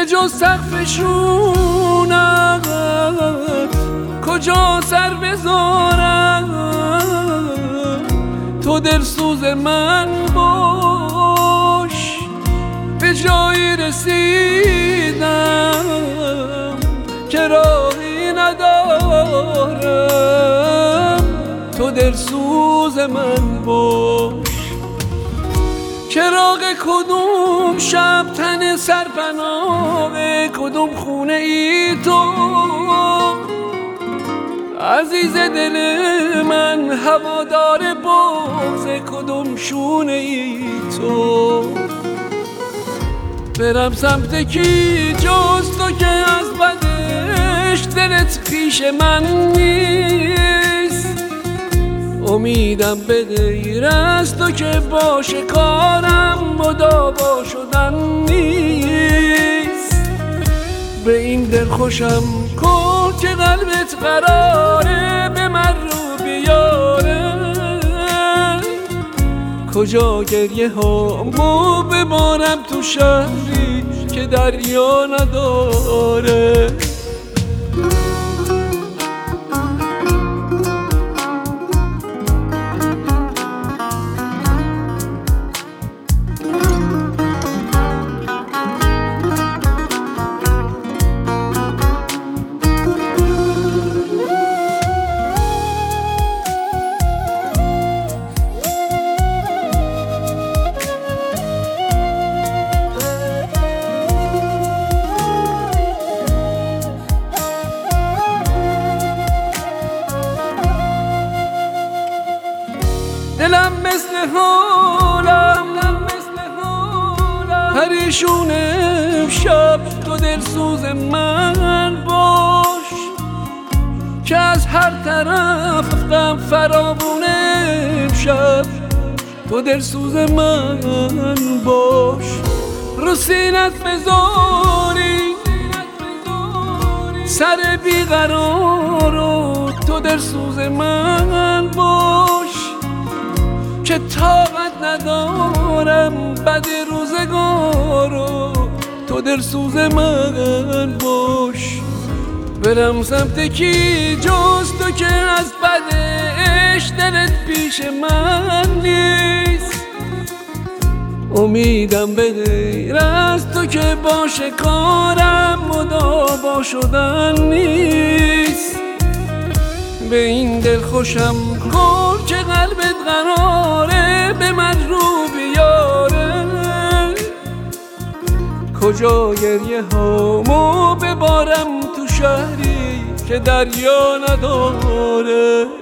به جز سقفشونم کجا سر بذارم؟ تو دلسوز من باش، به جایی رسیدم که راهی ندارم. تو دلسوز من باش. چراغ کدوم شب تن سرپناه کدوم خونه ای تو؟ عزیز دل من هوادار بغض کدوم شونه ای تو؟ برم سمت کی جز تو که از بدش دلت پیش من نیست؟ امیدم به غیر از تو که باشه کارم مداوا شدن نیست. به این دل خوشم کن که قلبت قراره به من رو بیاره. کجا گریه هامو ببارم تو شهری که دریا نداره. دلم مثل حالم پریشون امشب. تو دلسوز من باش که از هر طرف غم فراوون امشب. تو دلسوز من باش. رو سینت بذاری سر بیقرارو. تو دلسوز من باش که طاقت ندارم بد روزگارو. تو دلسوز من باش. برم سمت کی جز تو که از بدش دلت پیش من نیست؟ امیدم به غیر از تو که باشه کارم مداوا شدن نیست. به این دل خوشم کن که قلبت قراره به من رو بیاره. کجا گریه هامو ببارم تو شهری که دریا نداره.